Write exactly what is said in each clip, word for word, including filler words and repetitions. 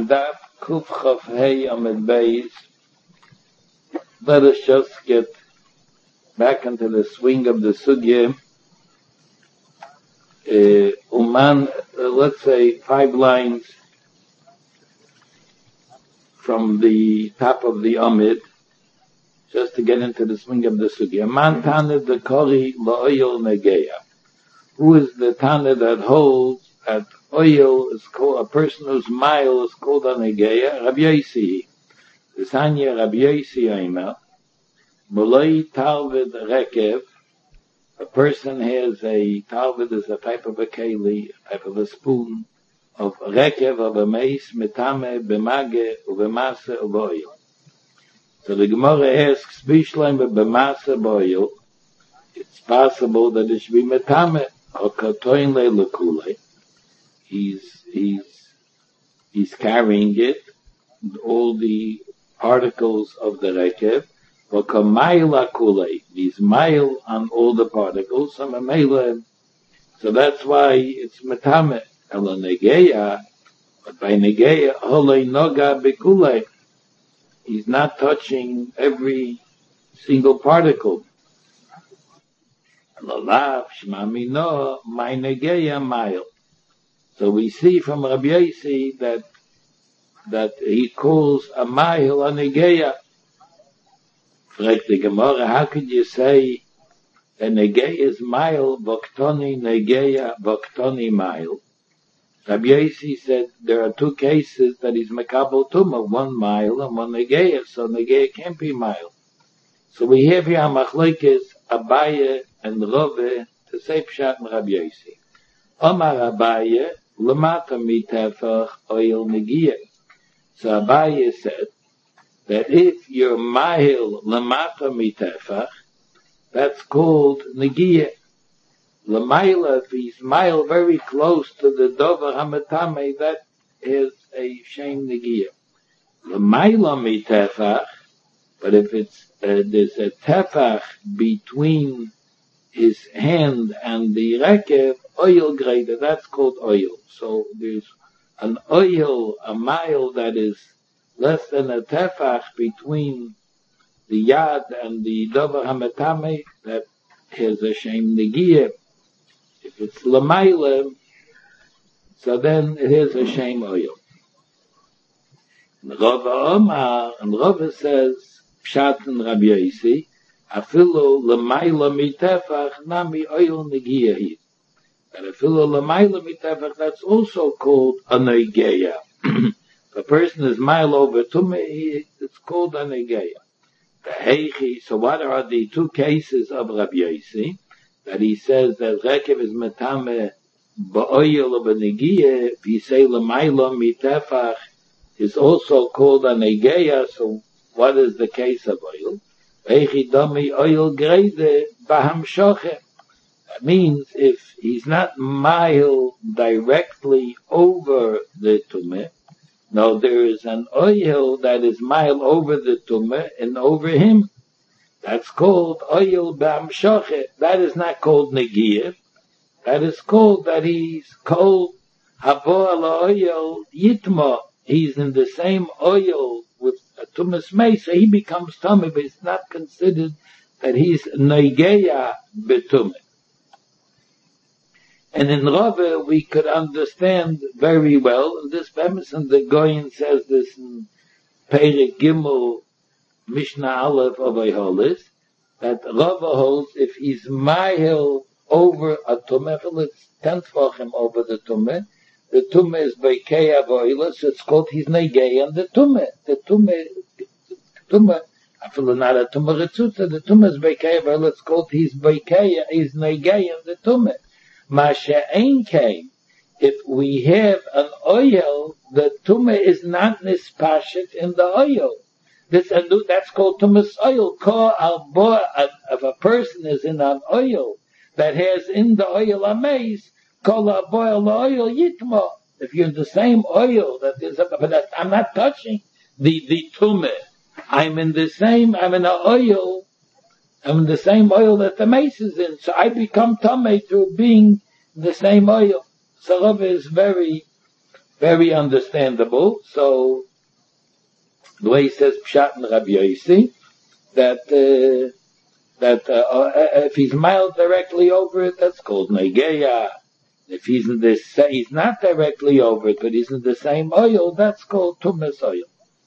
Daf Kuf Chof Hey Amid Beis. Let us just get back into the swing of the sugya. Uh, Uman, uh, let's say five lines from the top of the Amid, just to get into the swing of the sugya. Man Tanid the Kori La'oyel Negeya. Who is the Tanid that holds that oil is called, a person whose mile is called a Negeya? Rabbi Yosi. The Sanya Rabbi Yosi Aimer. Mulay Talvid Rekev. A person has a, Talvid is a type of a keli, a type of a spoon, of Rekev, of a mace, Metame, Bemage, Ubemase, of oil. So the Gemara asks, Bishleim Bemase, oil. It's possible that it should be Metame, or Katoin Le Lekule. He's, he's, he's carrying it, all the particles of the Rekev, or Kamaila Kule. He's mile on all the particles, so Mamela. So that's why it's Metame. Ela Negeya, but by Negeya, Hole Noga Bekule. He's not touching every single particle. Lalav Shmami No, my Negeya mile. So we see from Rabbi Yosi that that he calls a mile a Negeya. Fragt the Gemara, how could you say a Negeya is mile, Voktoni Negeya, Voktoni mile? Rabbi Yosi said there are two cases that he's Mekabel Tumah, one mile and one Negeya, so Negeya can't be mile. So we have here Machlekes, Abaye and Rove to say Pshat and Rabbi Yosi. Omar Abaye, Lamata mitefach oil Negeya. So Abaye said that if you're mahil lamata mitefach, that's called Negeya. Lamaila, if he's mile very close to the dover hamatame, that is a shame Negeya. Lamaila mitefach, but if it's uh, there's a tefach between his hand and the rekev, oil grader, that's called oil. So there's an oil, a mile that is less than a tefach between the yad and the dover hametame, that has a shem Negeya. If it's lamaila, so then it has a shem oil. Rav Omar, and Rav says, Pshat and Rabbi Yosi, afilu lamaila mitefach nami oil Negeya hi. And afilu lamaila mitefach, that's also called a Negeya. If a person is mile over tumah, it's called a Negeya. The heichi, so what are the two cases of Rabbi Yosi? That he says that Rekev is metame ba'oyel of a Negeya, if you say lamaila mitefach, is also called a Negeya, so what is the case of oil? Heichi dami oil grede baham shochem. That means if he's not mile directly over the tumah, no, there is an oil that is mile over the tumah and over him. That's called oil b'am shochet. That is not called Negeya. That is called that he's called habo ala oil yitma. He's in the same oil with a tumas meis, so he becomes tumah, but it's not considered that he's Negeya b'tumah. And in Rava, we could understand very well, this premise, and the Goyen says this in Perek Gimel, Mishnah Aleph of Eiholis, that Rava holds if he's mahil over a tumah, it's ten tefachim over the tumah, the tumah is Beikei Avoilah, so it's called he's Negeya and the tumah. The tumah, tumah, I feel not a tumah Ritzutza, the tumah is Beikei Avoilah, it's called he's Beikei, he's Negeya and the tumah. Masha ein came, if we have an oil, the tumah is not nispashet in the oil. This, that's called tumas oil. Ko al bo, if a person is in an oil that has in the oil a mace, kol al bo al oil yitma. If you're in the same oil that is, but that, I'm not touching the, the tumah. I'm in the same, I'm in an oil, I'm in the same oil that the mace is in, so I become tummy through being the same oil. So Rav is very very understandable. So the way he says Pshat and Rabbi Yossi, that uh, that uh, uh, if he's mild directly over it, that's called Negeya. If he's in this, he's not directly over it, but he's in the same oil, that's called Tumas oil.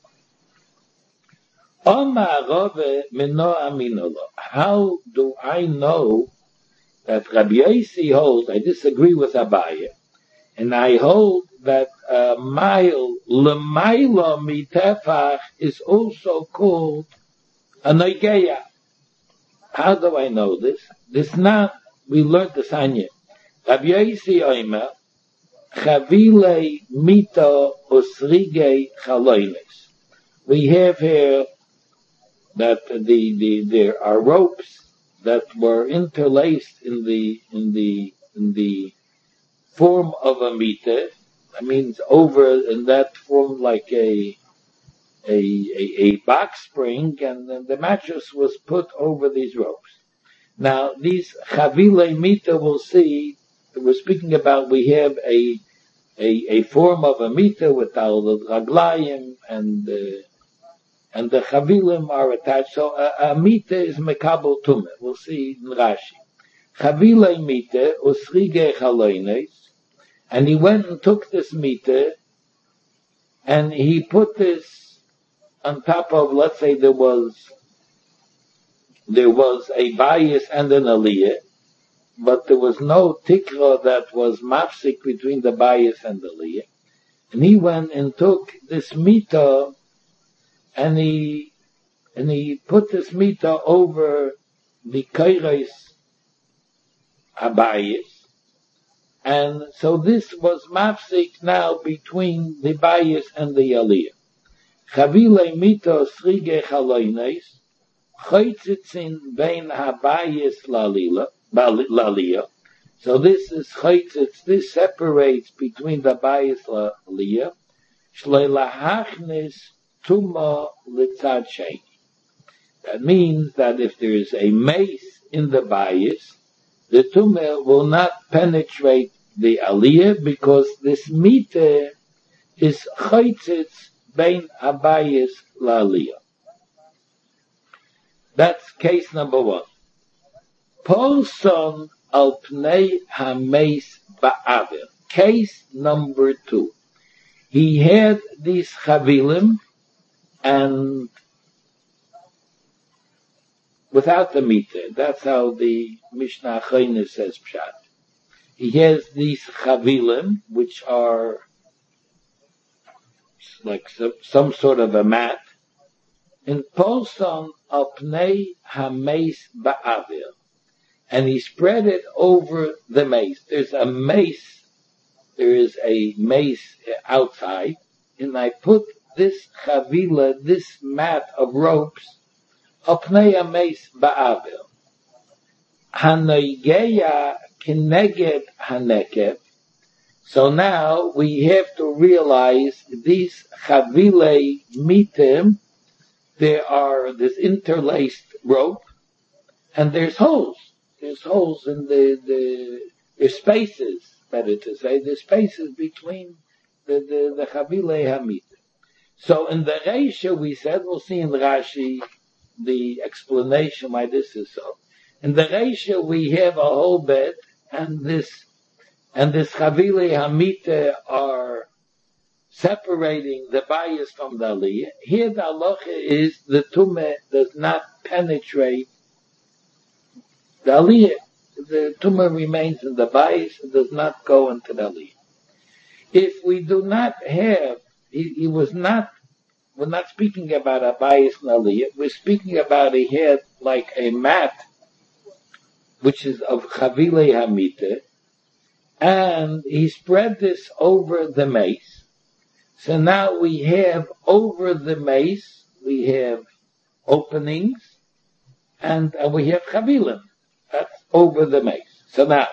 How do I know that Rabbi Yossi holds? I disagree with Abaye, and I hold that uh, mile lemaila mitefach is also called a negeya. How do I know this? This now we learned the Sanya. Rabbi Yossi Omer chavile mito osrige chaloines. We have here that the, the there are ropes that were interlaced in the in the in the form of a mita. That means over in that form like a a a, a box spring, and then the mattress was put over these ropes. Now these chavile mita, we'll see. We're speaking about we have a a a form of a mita with al raglayim and. Uh, And the chavilim are attached. So a, a mita is mekabel tumah. We'll see in Rashi. Chavile mita usrige chaloines, and he went and took this mita, and he put this on top of. Let's say there was there was a bias and an aliyah, but there was no tikra that was mafsik between the bias and the aliyah, and he went and took this mita. And he and he put this mita over the kairos abayis, and so this was mafsik now between the bayis and the aliyah. Chavile mita srige chaloines chaytzitzin bein habayis laliyah. So this is chaytzitz. This separates between the bayis laliyah. Shleilahachnis Tuma litzad sheni. That means that if there is a mace in the bayis, the tumah will not penetrate the aliyah because this mita is chaytzitz bein abayis la'aliyah. That's case number one. Polson al pnei hameis ba'avir. Case number two. He had these chavilim, and without the mita, that's how the Mishnah Chayne says pshat. He has these chavilim, which are like some, some sort of a mat, in polson apnei hameis ba'avir, and he spread it over the mace. There's a mace, there is a mace outside, and I put this chavila, this mat of ropes, opnei ameis ba'avil. Hanoigeya kineged hanekev. So now we have to realize these chavile mitim, there are this interlaced rope, and there's holes. There's holes in the, the there's spaces, better to say, there's spaces between the, the, the chavile hamit. So in the Reisha we said, we'll see in Rashi the explanation why this is so. In the Reisha we have a whole bed, and this and this Chavile Hamita are separating the bias from the Aliyah. Here the halacha is the Tumah does not penetrate the Aliyah. The Tumah remains in the bias, it does not go into the Aliyah. If we do not have He, he was not, we're not speaking about a bias naliyah, we're speaking about he had like a mat, which is of chavile hamita, and he spread this over the mace. So now we have over the mace, we have openings, and, and we have chavilim. That's over the mace. So now,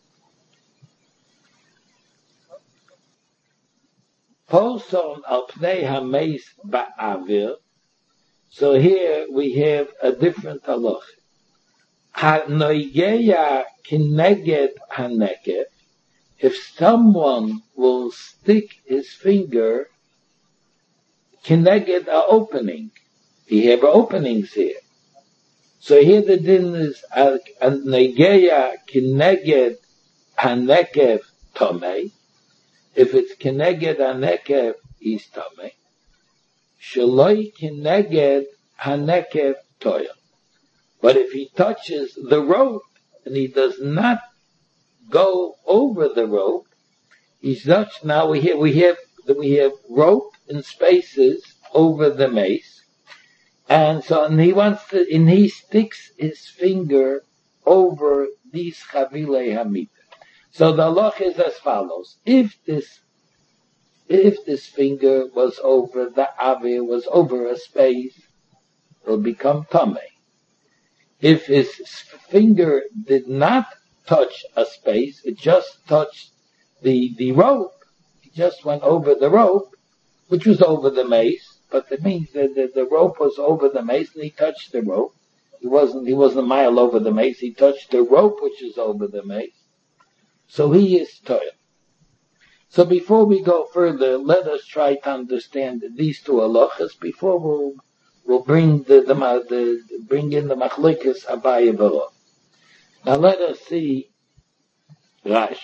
Polson al pnei hameis ba'avir. So here we have a different halacha. Ha noigeya kineged hanekev. if someone will stick his finger, kineged a opening. He have openings here. So here the din is a negeya kineged hanekev tomei. If it's kineged hanekev, he's tomei. Shaloi kineged hanekev toya. But if he touches the rope and he does not go over the rope, he's touched. Now we have we have we have rope in spaces over the mace, and so and he wants to and he sticks his finger over these chavilei hamita. So the halacha is as follows: if this if this finger was over the avir, was over a space, it'll become tamei. If his finger did not touch a space, it just touched the the rope, it just went over the rope, which was over the mace, but it means that the, the rope was over the mace and he touched the rope. He wasn't he wasn't a mile over the mace, he touched the rope which is over the mace. So he is toil. So before we go further, let us try to understand these two halachas before we'll we'll bring the, the, the bring in the machlokes Abaye V'Rav. Now let us see Rashi.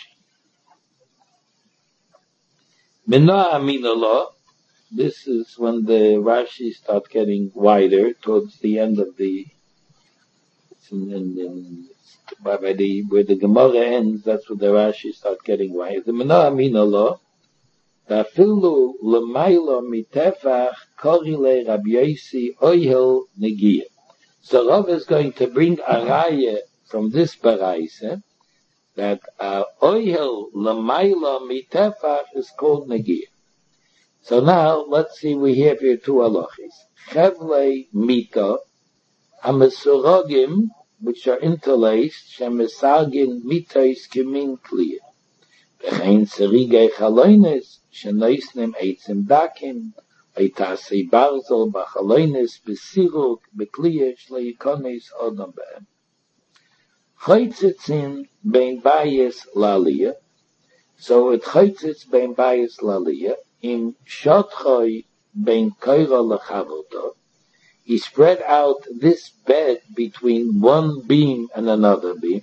Minoah Aminallah. This is when the Rashi start getting wider towards the end of the, in, in, in, by, by the where the Gemara ends. That's where the Rashi start getting wider. The Minoah Aminallah. Tafilu l'maylo mitefach korile Rabbi Yosi oyel negia. So Rav is going to bring a raya from this baraisa that uh, oyel l'maylo mitefach is called negia. So now let's see. We have here two halachis. Chevlei mita hamesurogim, which are interlaced, shemesagin mitais kimin kliya. V'chein serigei chaloines shenoisnim eitzim dakim eitasei barzel b'chaloines b'siruk b'kliya shleikonis odom b'em. Chaytzitzin bein bayis laliyah. So it chaytzitz bein bayis laliyah. In shotchoy bein koira lechavota. He spread out this bed between one beam and another beam.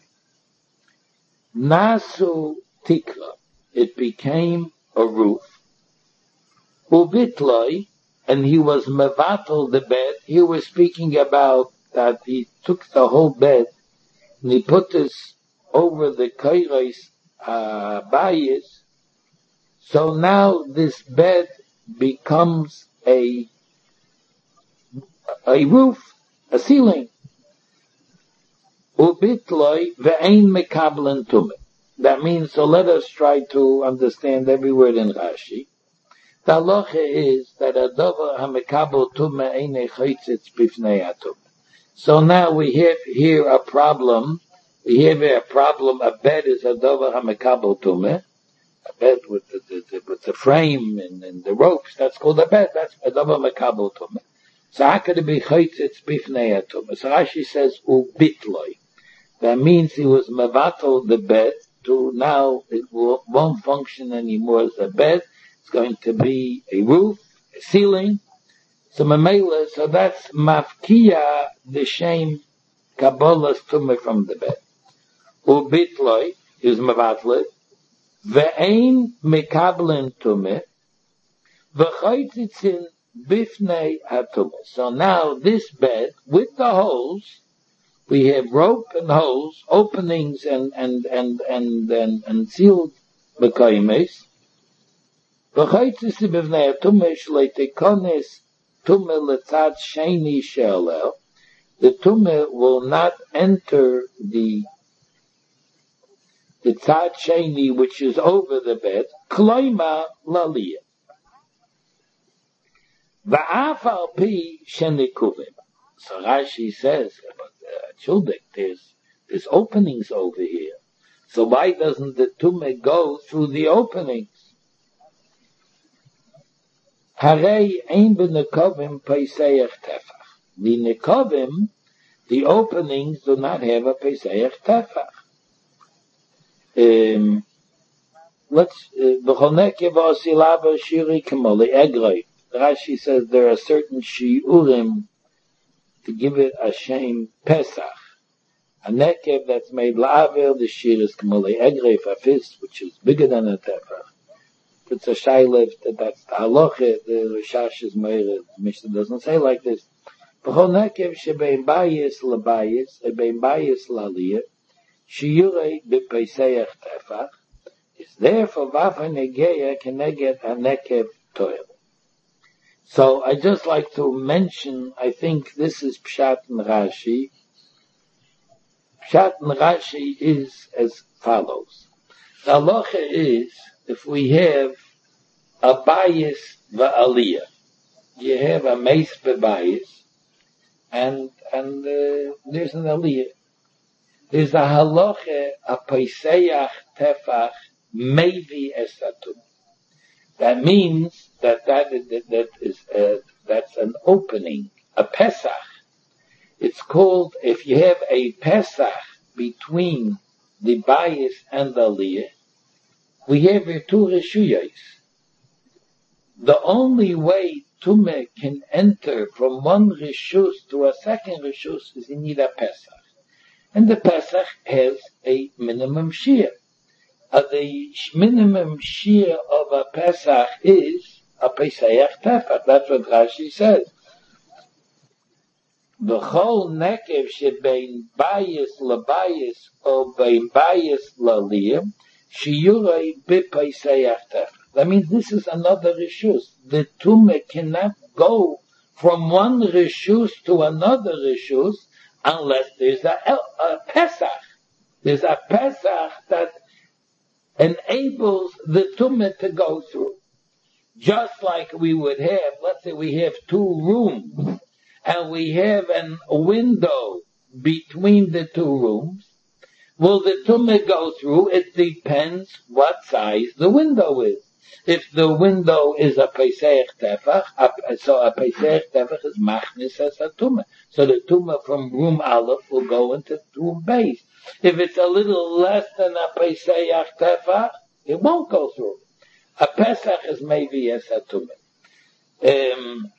Nasu tikra. It became a roof. Ubitloi, and he was mevatel the bed. He was speaking about that he took the whole bed and he put this over the kairos uh, bayis. So now this bed becomes a a roof, a ceiling. Ubitloi ve'ein mekablen tumah. That means, so let us try to understand every word in Rashi. The halacha is that a davar hamekabel tumah einei chaytzitz bifnei hatumah. So now we have here a problem. We have here a problem. A bed is a davar hamekabel tumah. A bed with the, the, the, with the frame and, and the ropes. That's called a bed. That's a davar hamekabel tumah. So how could it be chaytzitz bifnei hatumah? So Rashi says ubitloi. That means he was mevatel the bed. To now, it will, won't function anymore as a bed. It's going to be a roof, a ceiling. So mamela, so that's mafkia the shame kabbalas tumah from the bed. Ubitloi is mevatlet. Ve'ein mekablen tumah. V'chaytzitzin bifnei hatumah. So now this bed with the holes. We have rope and holes, openings and and and and and, and sealed bekaimes. V'chaytzis b'vnei hatumah shleitikonis tumah letzad sheni she'alel. The tumah will not enter the the tzad sheni which is over the bed. Kloima laliyah. V'af al pi shenikuvim. So Rashi says, Childek, there's, there's openings over here. So why doesn't the tumah go through the openings? Harei ein b'nekovim peiseach tefach. The nekovim, the openings do not have a peiseach tefach. Um, let's, B'chonekev osilaba shiri kamoli egroi. Rashi says there are certain shiurim to give it a shame Pesach. A nekev that's made la'avel, the shir is kamoli egroi fafis, which is bigger than a tefach. It's a shaylef, that that's the halacha, the Rishash is meir, the Mishnah doesn't say like this. B'chonekev shebein bayis labayis, ebein bayis laliyah, shiurei b'peiseach tefach, is therefore vafa negeya keneget a nekev toil. So I just like to mention, I think this is Pshat and Rashi. Pshat and Rashi is as follows. The halacha is, if we have a bayis va'aliyah, you have a meis bebayis, and, and, uh, there's an aliyah. There's a halacha, a peiseach tefach, maybe esatum. That means that that, that, that is, uh, that's an opening, a Pesach. It's called, if you have a Pesach between the bayis and the aliyah, we have here two reshuyos. The only way Tumah can enter from one reshus to a second reshus is in need a Pesach. And the Pesach has a minimum shear. Uh, the minimum shear of a Pesach is a Pesach Tefach. That's what Rashi says. V'chol nekev shebein bayis labayis or bein bayis laliyah shiyurei b'Pesach Tefach. That means this is another reshus. The Tumah cannot go from one reshus to another reshus unless there's a, a Pesach. There's a Pesach that enables the Tumah to go through. Just like we would have, let's say we have two rooms, and we have an, a window between the two rooms. Will the Tumah go through? It depends what size the window is. If the window is a Pesach Tefach, so a Pesach Tefach is machnis as a Tumah. So the Tumah from room Aleph will go into room base. If it's a little less than a Pesach Tefach, it won't go through. A Pesach is maybe as a Tumah. Um,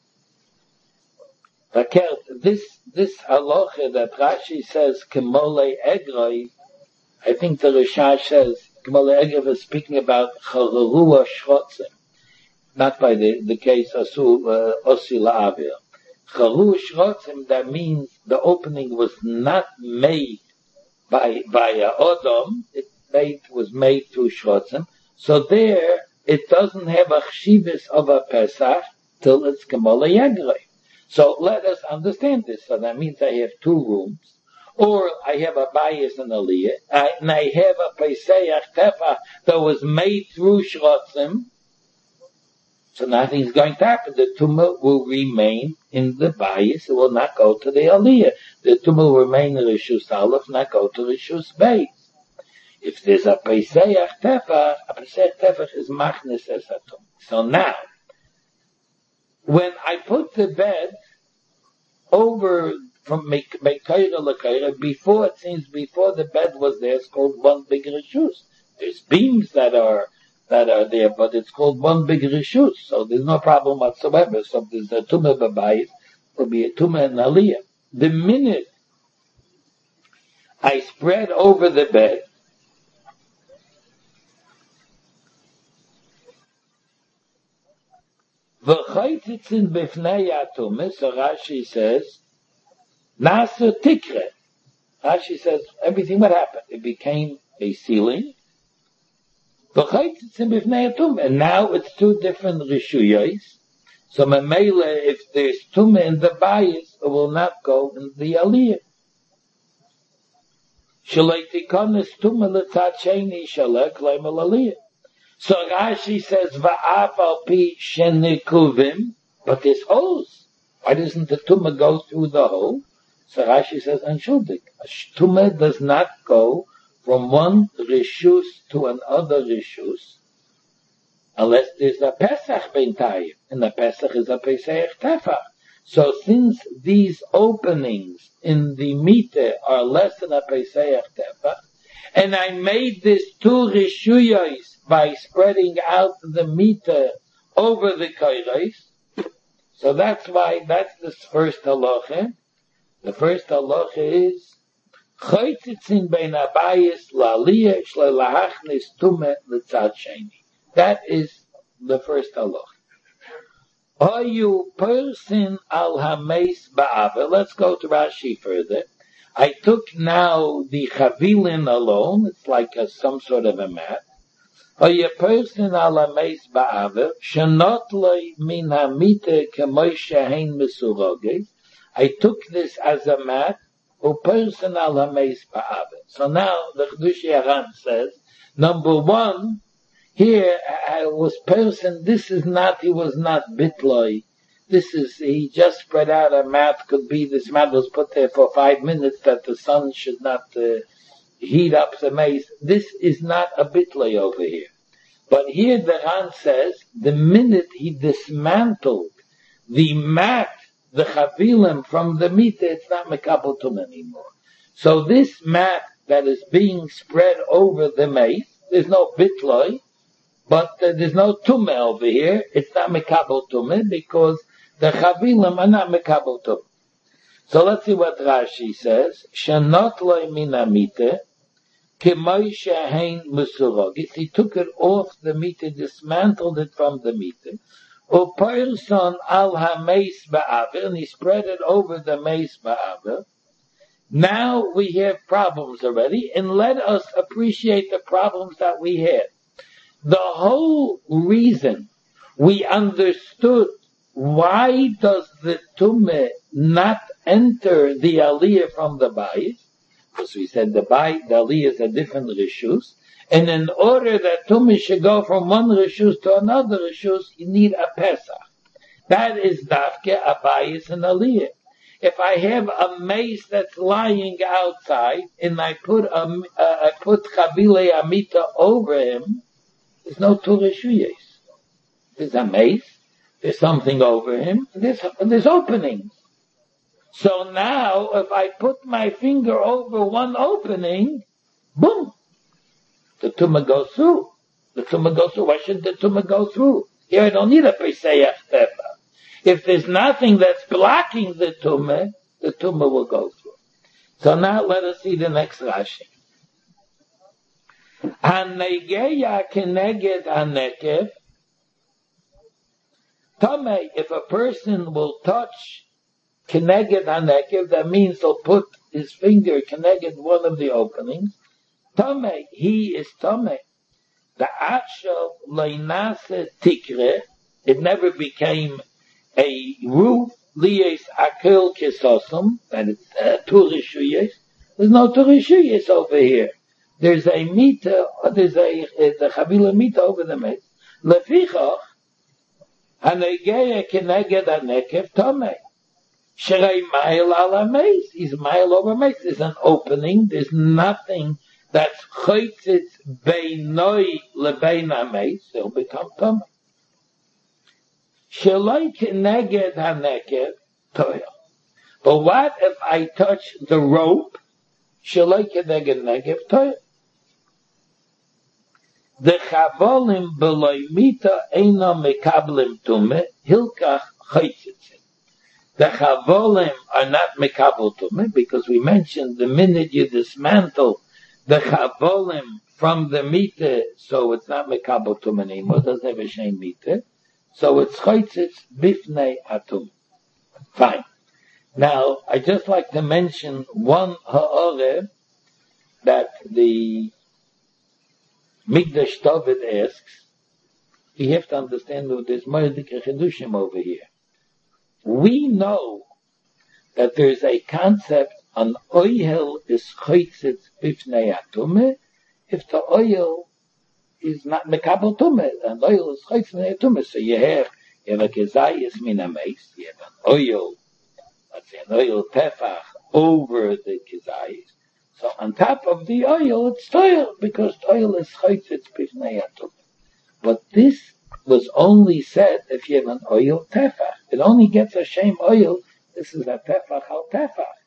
this, this halacha that Rashi says, Kemole Egroi, I think the Rishash says, Kemole Egroi is speaking about Charurua Shrotzim, not by the, the case Asu, uh, Osi La'avir. Charurua Shrotzim, that means the opening was not made by, by a Odom, it made, was made through Shrotzim. So there, it doesn't have a chshivas of a Pesach till it's Kemole Egroi. So let us understand this. So that means I have two rooms, or I have a bayis and aliyah, I, and I have a Pesach Tefach that was made through Shrotzim. So nothing's going to happen. The Tumah will remain in the bayis. It will not go to the aliyah. The Tumah will remain in Rishus Aleph, not go to Rishus Beis. If there's a Pesach Tefach, a Pesach Tefach is machnis as a Tumah. So now, when I put the bed over from Meikaira Lakaira, before, it seems, before the bed was there, it's called one big reshus. There's beams that are, that are there, but it's called one big reshus. So there's no problem whatsoever. So if there's a Tumah B'bayis, will be a Tumah and Aliyah. The minute I spread over the bed, V'chaytitzin b'fnei atumah, so Rashi says, Nasu tikre. Rashi says, everything what happened? It became a ceiling. V'chaytitzin b'fnei atumah. And now it's two different rishuyos. So memele, if there's tumah in the bayis, it will not go in the aliyah. Shalei tikonis tumah l'tzad sheni shalei kleim aliyah. So Rashi says, Va'af al pi shenikuvim, but there's holes. Why doesn't the Tumah go through the hole? So Rashi says, Anshuldik. A Tumah does not go from one Rishus to another Rishus, unless there's a Pesach b'intayim, and the Pesach is a Pesach Tefach. So since these openings in the Mite are less than a Pesach Tefach, and I made this two rishuyos by spreading out the meter over the koiros. So that's why, that's the first halacha. The first halacha is, choytzitzin bein abayis la'aliyah shle'lahachnis tumeh l'tzad sheni. That is the first halacha. Are you person al hameis ba'aver? Let's go to Rashi further. I took now the chavilin alone. It's like a, some sort of a mat. Are you person al hameis ba'aver? Shenot loy min hamite kemoy shehein mesuroge. I took this as a mat. O person al hameis ba'aver. So now the Chedush Yaran says, number one, here, I was person, this is not, he was not bitloy. This is, he just spread out a mat, could be, this mat was put there for five minutes that the sun should not uh, heat up the mace. This is not a bitloy over here. But here the Ran says, the minute he dismantled the mat, the chavilim from the meat, it's not mekabel tum anymore. So this mat that is being spread over the mace, there's no bitloy, but uh, there's no tumah over here. It's not mekabel tumah because the chavilim are not mekabel tumah. So let's see what Rashi says. Shenot loy min hamite k'moy shehein mesurogis. He took it off the meter, dismantled it from the meter. U'person al hameis ba'aver, and he spread it over the meis ba'aver. Now we have problems already, and let us appreciate the problems that we had. The whole reason we understood why does the tumah not enter the aliyah from the bayis, because we said the bayis, the aliyah is a different rishus, and in order that tumah should go from one rishus to another rishus, you need a pesach. That is dafke a bayis and aliyah. If I have a mace that's lying outside and I put a, uh, I put chavile amita over him, there's no two rishuyos. There's a mace, there's something over him, and there's, and there's openings. So now, if I put my finger over one opening, boom, the tumah goes through. The tumah goes through. Why should the tumah go through? Here I don't need a pesayach tefa. If there's nothing that's blocking the tumah, the tumah will go through. So now let us see the next Rashi. Hanegeya keneged hanekev. Tamei, if a person will touch keneged hanekev, that means he'll put his finger keneged one of the openings. Tamei, he is tamei. The akshav leinase tikre, it never became a roof, liyes akel kisosum, that it's uh, two rishuyes. There's no two rishuyes over here. There's a mita, there's a, the chavila mita over the mez. Lefichach, hanegeya keneged hanekev tomei. Sherei mail ala mez. He's mail over mez. There's an opening. There's nothing that's choitzitz beinoi lebein hamez. He'll become tomei. Sheloi keneged hanekev toil. But what if I touch the rope? Sheloi keneged negev toil. The chavolim beloy mita eino mekablim tume hilkach chaytzitzin. The chavolim are not mekabel tume because we mentioned the minute you dismantle the chavolim from the mita, so it's not mekabel tume anymore. It doesn't have a shame mita, so it's chaytzitz bifnei atum. Fine. Now I just like to mention one ha'oreh that the Mikdash David asks. You have to understand that there's more chedushim over here. We know that there's a concept an oil is choitzitz bifnei atumeh if the oil is not mekabel tumeh, and oil is choitzitz bifnei atumeh. So you have, you have a kezayis min hameis, you have an oil, let's say an oil tefach over the kezayis. So on top of the oil, it's toil, because oil is chaytzitz bifnei atumah. But this was only said if you have an oil tefach. It only gets a shame oil. This is a tefach al tefach.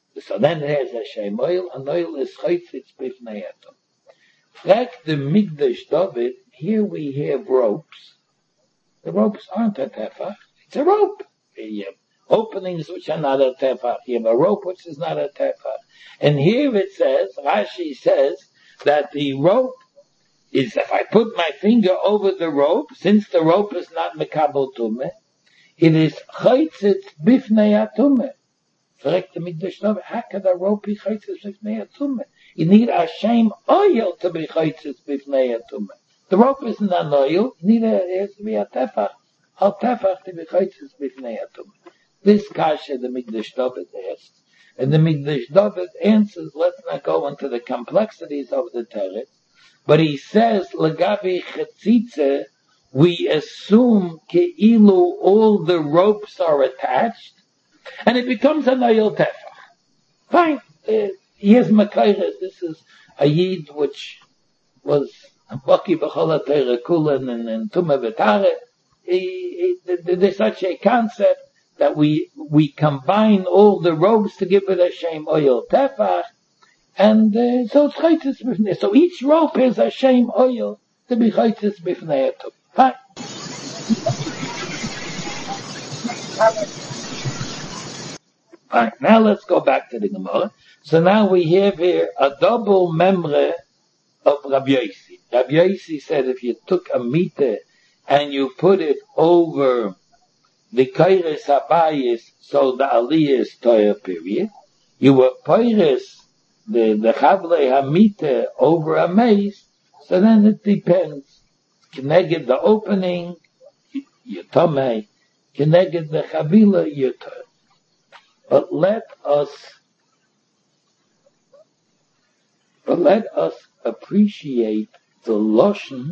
So then there's a shem oil, and oil is chaytzitz bifnei atum. Frag the Mikdash David, here we have ropes. The ropes aren't a tefach. It's a rope. You have openings which are not a tefach. You have a rope which is not a tefach. And here it says, Rashi says, that the rope is, if I put my finger over the rope, since the rope is not mekabel tumeh, it is chaytzitz bifnei atumeh. Frag the Mikdash David, how can a rope be chaytzitz bifnei atumeh? You need a shem oil to be chaytzitz bifnei atumeh. The rope isn't an oil. You need a, it has to be a tefach. A tefach to be chaytzitz bifnei atumeh. This kasha the Mikdash David asks, and the Mikdash David answers. Let's not go into the complexities of the teretz, but he says legavi chetzitze, we assume keilu all the ropes are attached, and it becomes an oil tefach. Fine. Uh, Here's Makayres. This is a Yid which was Baki B'chol HaTorah Kulan and Tumah V'Tareh. There's such a concept that we we combine all the ropes to give it a shem oil tefach, and uh, so it's chaytzitz b'fnei. So each rope is a shem oil to be chaytzitz b'fnei. Fine. Fine. Now let's go back to the Gemara. So now we have here a double memre of Rabbi Yossi. Rabbi Yossi said if you took a meter and you put it over the Kairis Habayis, so the Aliyah is Torah period, you were Peiris, the, the Chavlei HaMita over a mace, so then it depends. Keneged the opening, you Tomei, Keneged the Chavila, you Torah. But let us But let us appreciate the lashon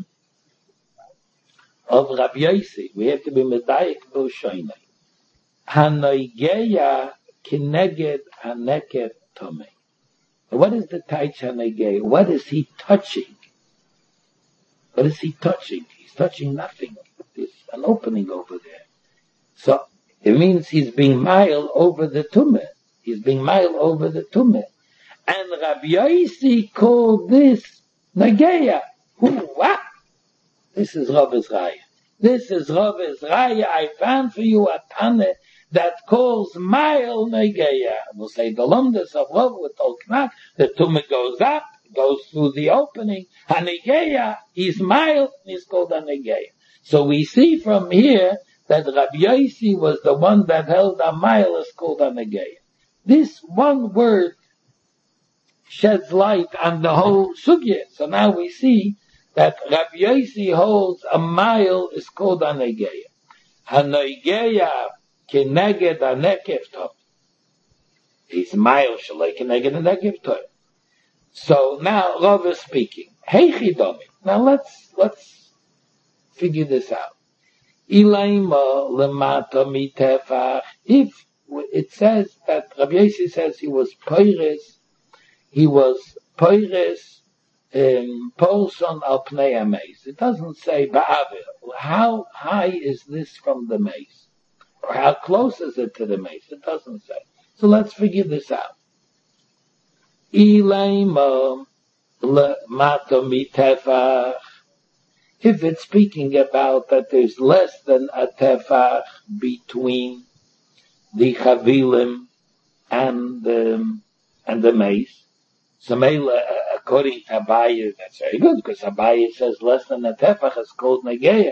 of Rabbi Yossi. We have to be medayik b'shoinei. Hanoigeya kineged hanekev tomei. What is the taich hanoigeya? What is he touching? What is he touching? He's touching nothing. There's an opening over there. So it means he's being mile over the tumah. He's being mile over the tumah. And Rabbi Yossi called this Nageya. What? This is Rabbi's Raya. This is Rabbi's Raya. I found for you a Tane that calls Mile Nageya. We'll say the Lumdus of Rav with Tolknak. The Tumah goes up, goes through the opening. Hanageya is Mile, is called a Nageya. So we see from here that Rabbi Yossi was the one that held a Mile is called a Nageya. This one word sheds light on the whole sugya. So now we see that Rabbi Yossi holds a mile is called a negeya. Hanoigeya keneged a nekev tov. His mile shalei keneged a nekev tov. So now Rav is speaking. Hey chidomi. Now let's let's figure this out. Ilaima lemata mitefach. If it says that Rabbi Yossi says he was peiris, he was Poires um, Polson al Pnei Mace. It doesn't say Ba'avir. How high is this from the mace? Or how close is it to the mace? It doesn't say. So let's figure this out. Ilaima lemato mitefach. If it's speaking about that there's less than a tefach between the chavilim and um, and the mace, so Mela, according to Abaye, that's very good, because Abaye says less than a tefach is called negeya.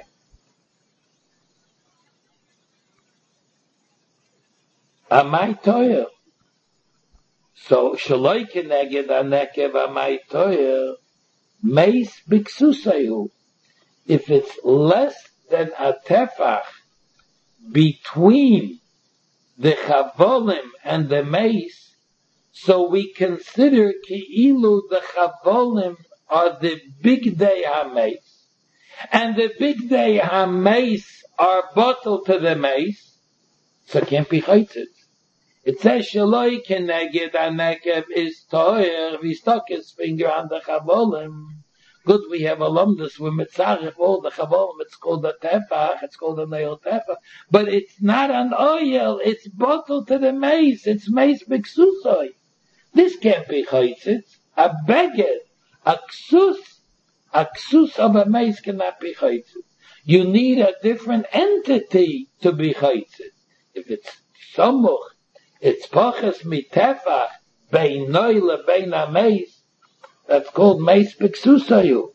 Amai toyer. So shaloi keneged anekev amai toyer meis biksusayu. If it's less than a tefach between the chavolim and the mace, so we consider ki'ilu the chavolim are the big day hameis, and the big day hameis are bottled to the mace, so it can't be chaytzit. It says shaloi keneged anekev is toyer. He stuck his finger on the chavolim, Good, we have alumnus with mitzarech, all the chavolim, it's called a tefach, it's called a nail tefach, but it's not an oil, it's bottled to the mace, it's mace b'ksusoi. This can't be chaytzitz. A beged, a ksus, a ksus of a mace cannot be chaytzitz. You need a different entity to be chaytzitz. If it's samuch, it's pachas mitefach, bein noile, bein a mace, that's called mace b'ksusayu.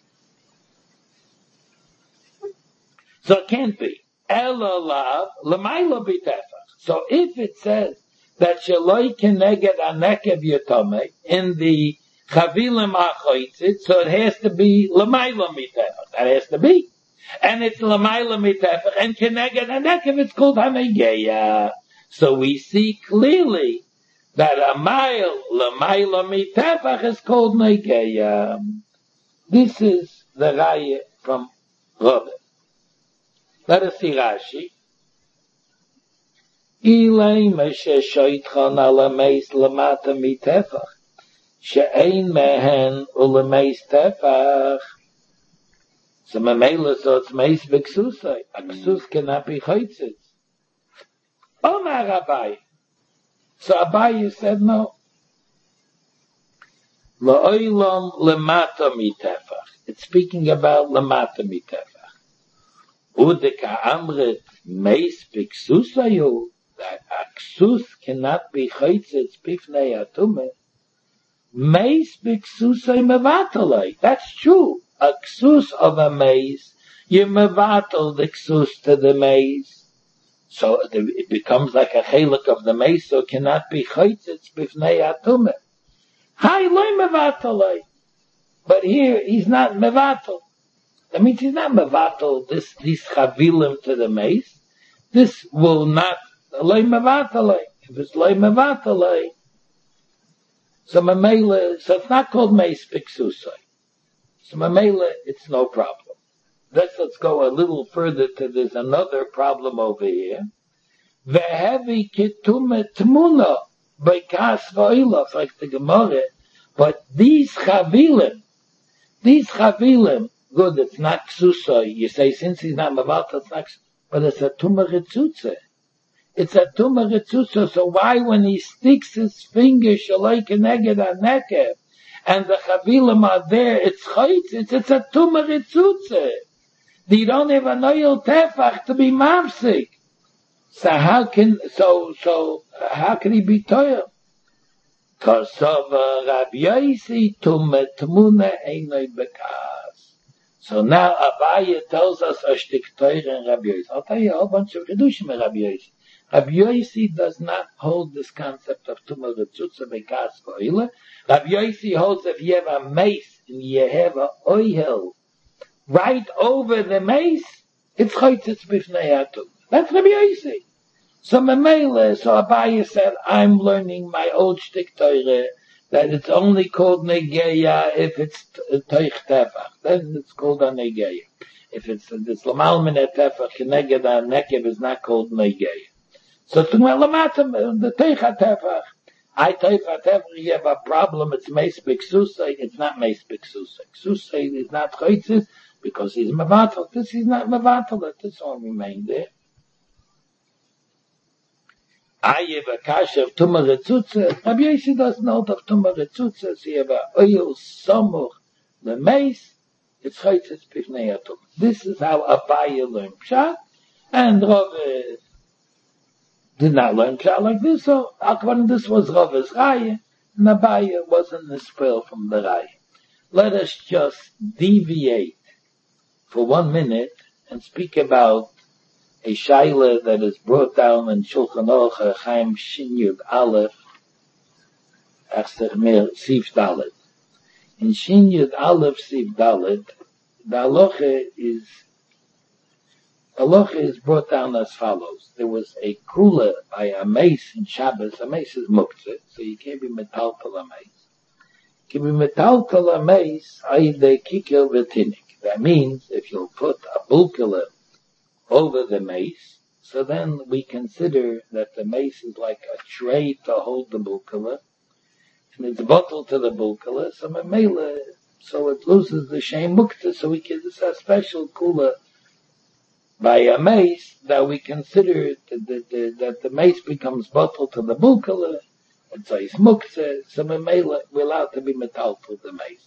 So it can't be. Elolav, l'mayla b'tefach. So if it says that sheloi keneged anekev yotome in the chavilim achoitzit, so it has to be l'mayla mitefach. That has to be. And it's l'mayla mitefach, and keneged anekev, it's called hanegeya. So we see clearly that a mile l'mayla mitefach is called negeya. This is the raya from Rove. Let us see Rashi. Ilay meshe shoytchan ala meis lamata mitefach, she'ein mehen ulemeis tefach. So memela, so it's meis b'ksusay. A ksus cannot be chaytzitz. Omar Abaye. So Abaye said no. La'olam lemata mitefach. It's speaking about lemata mitefach. Udeka amrit meis b'ksusayu. That a ksus cannot be chaytzitz bifnei atume. Meis b'ksusay mevatalei. That's true. A ksus of a meis, you mevatal the ksus to the meis. So it becomes like a chelik of the meis, so it cannot be chaytzitz bifnei atume. Hai loy mevatalei. But here, he's not mevatal. That means he's not mevatal this, these chavilim to the meis. This will not loy mevatalei. If it's loy mevatalei, so mamela, so it's not called meis b'ksusay. So mamela, it's no problem. Let's let's go a little further to there's another problem over here. Vehevi kitume tmuna b'kas v'oilaf, like the Gemara. But these chavilim, these chavilim, good, it's not ksusay. You say since he's not mevatal, it's not, but it's a tumah ritzutze. It's a tumah ritzutze. So why, when he sticks his finger shaloi keneged hanekev, and the chavilim are there, it's chaytz, it's, it's a tumah ritzutze. They don't have an oil tefach to be mafsik. So how can, so, so, how can he be toil? Kosova Rabbi Yosi tumah tmuna einoi bekas. So now Abaye tells us a shtik toir in Rabbi Yosi. I'll tell you a whole bunch of kedushim in Rabbi Yosi. Rabbi Yosi does not hold this concept of tumah ritzutza bekas v'oila. Rabbi Yosi holds if you have a mace and you have a oil right over the mace, it's chaytzitz b'fnei atum. That's Rabbi Yosi. So Mamela, so Abaye said, I'm learning my old shtik Torah, that it's only called negeya if it's toich tefach. Then it's called a negeya. If it's this lamal min tefach, keneged a nekev is not called negeya. So to my lamatam, the toich tefach, I toich tefach, you have a problem, it's meis b'ksusay, it's not meis b'ksusay. Ksusay is not chaytzis, because he's mevatel. This is not mevatel, this all remain there. I have a kasha of tumah ritzutza. Rabbi Yosi doesn't hold of tumah ritzutza. So you have a oil samuch the mace. It's chaytzitz b'fnei atum. This is how Abaye learned pshat, and Rove did not learn pshat like this. So according to this was Rove's raya, and Abaye wasn't the spell from the raya. Let us just deviate for one minute and speak about a shaila that is brought down in Shulchan Aruch Chaim Shin Yud Aleph Achser Mer Sif Dalet. In Shin Yud Aleph Sif Dalet, the halacha is halacha is brought down as follows. There was a kula by a mace in Shabbos. A mace is muktzah, so you can't be metaltal a mace. You can be metaltal a mace, ayde kikil v'tinik. That means if you'll put a bulkila over the mace, so then we consider that the mace is like a tray to hold the bulkala, and it's bottled to the bulkala, so Mamela, so it loses the Shem Mukta, so we can, this is a special kula by a mace that we consider that the, the, that the mace becomes bottled to the bukala, and so it's mukta, so we're allowed to be metal to the mace.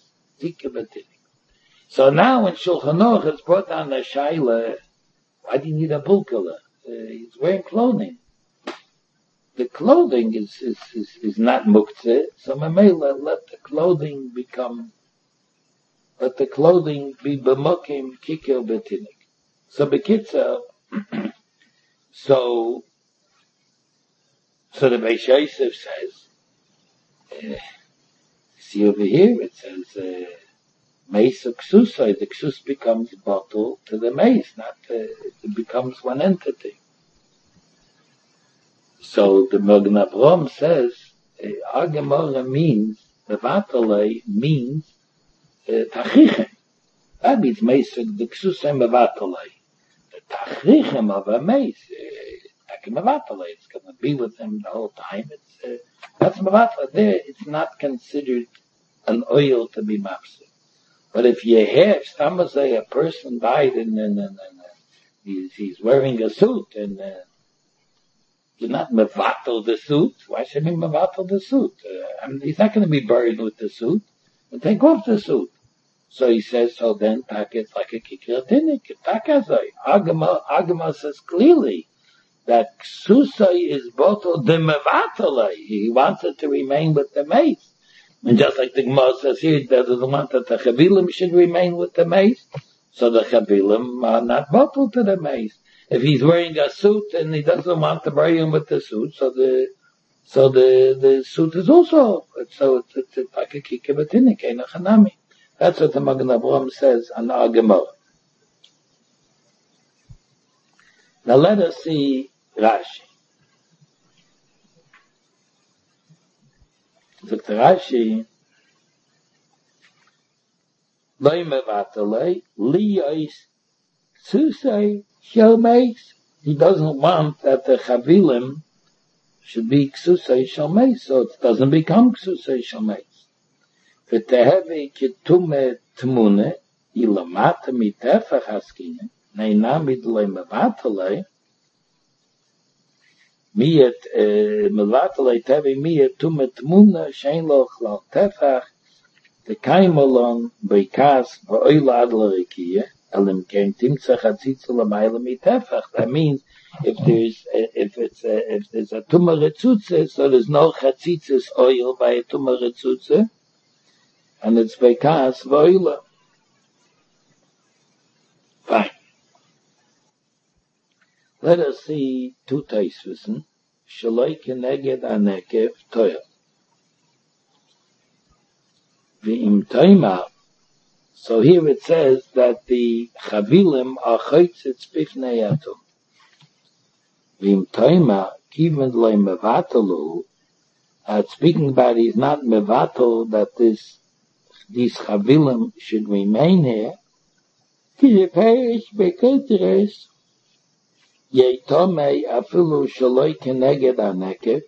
So now when Shulchan Aruch has brought down the shaila, why do you need a bukala? Uh, he's wearing clothing. The clothing is, is, is, is not muktzeh, so Mamela, let the clothing become, let the clothing be b'mokim kikir betinik. So Bekitza, so, so the Beis Yosef says, uh, see over here, it says, uh, Meis of Ksusai, the Ksus becomes bottle to the Meis, not, uh, it becomes one entity. So the Magen Avraham says, our Gemara means, the Vatalei means, Tachichem. That means Meisuk, the Ksusem Vatalei. The Tachichem of a Meis, Takim Vatalei, it's going to be with him the whole time. It's, uh, that's Vatalei. There, it's not considered an oil to be mafsed. But if you have, some say a person died and, and, and, and uh, he's, he's wearing a suit and, uh, you're not mevatel the suit. Why should he mevatel the suit? Uh, I mean, he's not going to be buried with the suit. And take off the suit. So he says, so then, tak it's like a kikiratinik. Takazai. Agama, Agama says clearly that ksusai is bottled the mevatel. He wants it to remain with the mace. And just like the Gemara says here, he doesn't want that the chavilim should remain with the mace. So the chavilim are not bottled to the mace. If he's wearing a suit and he doesn't want to bury him with the suit, so the so the the suit is also so it's, it's, it's like a kikibatinik, a chanami. That's what the Magen Avraham says on our Gemara. Now let us see Rashi. So Rashi, loy mevatalei liyos susei. Shalmeis, he doesn't want that the chavilim should be ksusei shalmeis, so it doesn't become ksusei shalmeis. V'tehevi kitume tmune, ilamata mitefach haskine, neinamid le mevatalei, miyet, mevatalei tevi miyet tume tmune, shein lo chlal tefach, the kaimalon, beikas, v'oila adlarikiye, that means if there's if it's a, if there's a tumah retzutze, so there's no chatzitzes oil by a tumah retzutze, and it's bekas v'oila. Fine. Let us see two taisvissen. Shaloi keneged anekev toya. V'im toima. So here it says that the chavilim are chaytzitz bifnei atum. V'im toima kiven loy mevatalu. It's speaking about he's not mevatel that this these chavilim should remain here. K'yeperish beketeres yetomei afilu shaloi keneged anekev.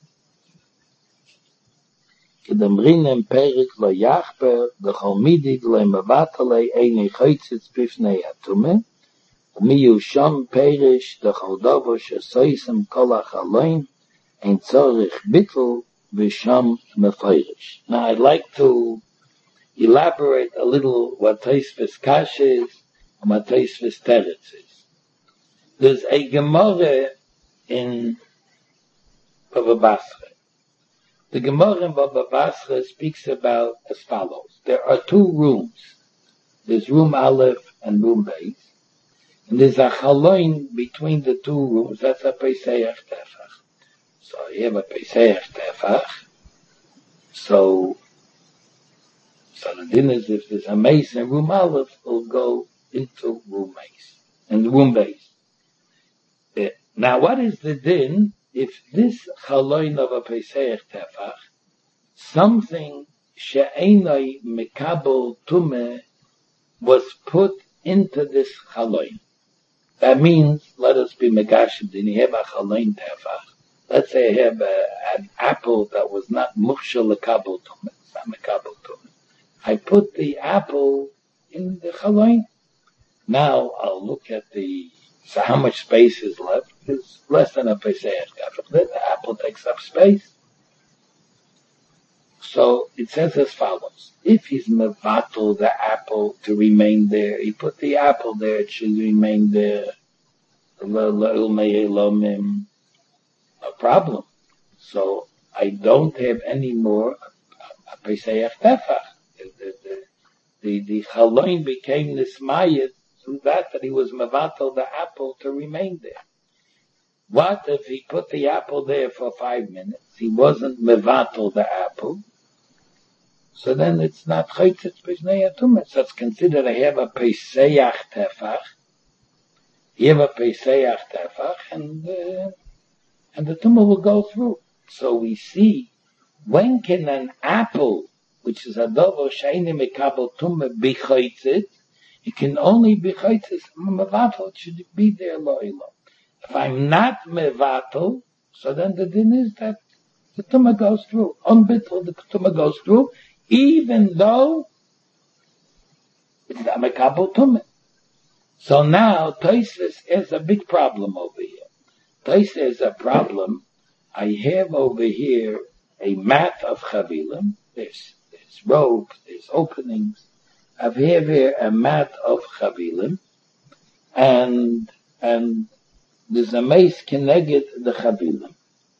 Kedamrinem perik lo yachper, the cholmidig le mevatale eine chaytzitz bifnei atume, umiyu sham perish, the choldovo shesoisem kolach aloin, ein tzorich bittel, v'sham mefeirish. Now I'd like to elaborate a little what Tosfos Kash is, and what Tosfos Teretz is. There's a Gemara in Bava Basra. The Gemara in Baba Basra speaks about as follows. There are two rooms. There's room Aleph and room Beis. And there's a chaloin between the two rooms. That's a Pesach Tefach. So you have a Pesach Tefach. So, so the din is if there's a mace in room Aleph, will go into room Beis. And room Beis. Uh, now what is the din? If this chaloin of a Pesach Tefach, something she'enoi mekabel tume was put into this chaloin. That means, let us be megashim, then you have a chaloin Tefach. Let's say you have a, an apple that was not mukhshel lekabel tume, it's not mekabel tume. I put the apple in the chaloin. Now I'll look at the, so how much space is left? It's less than a pesach. The apple takes up space. So it says as follows. If he's mevatel the apple to remain there, he put the apple there, it should remain there. No problem. So I don't have any more a pesach tefach. The, the, the, the chaloin became nismayet through that, that he was mevatel the apple to remain there. What if he put the apple there for five minutes? He wasn't mevatel the apple. So then it's not chaytzitz b'shnei atumah. So it's considered I have a pesach tefach. You have a pesach tefach, and uh, and the tumah will go through. So we see when can an apple, which is a dover sheini mekabel tumah, be chaytzitz? It can only be chaytzitz mevatel. It should be there lo'ila. If I'm not mevatel, so then the din is that the tumah goes through. On bittul, the tumah goes through, even though it's not mekabel tumah. So now Tosfos has a big problem over here. Tosfos has a problem. I have over here a mat of chavilim. There's, there's ropes, there's openings. I have here a mat of chavilim, and and there's a mace keneged the chavilim.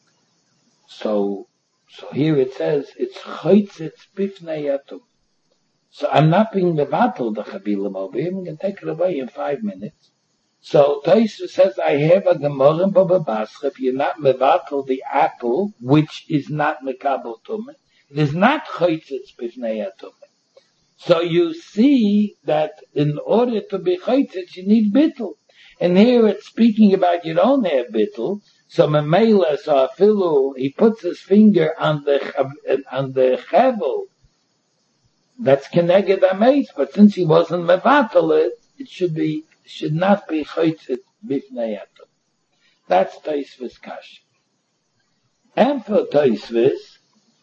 So so here it says it's chaytzitz bifnei atum. So I'm not being mevatel the chavilim over here. I'm going to take it away in five minutes. So Tosfos says I have a gemara in Baba Basra. If you're not mevatel the apple, which is not mekabel tumah, it is not chaytzitz bifnei atum. So you see that in order to be chaytzitz, you need bittul. And here it's speaking about you don't have bittul. So memela, so afilu, he puts his finger on the on the chavel. That's keneged ameis, but since he wasn't mevatel it, it should be, it should not be chaytzit bifnei atum. That's Tosfos kash. And for Tosfos,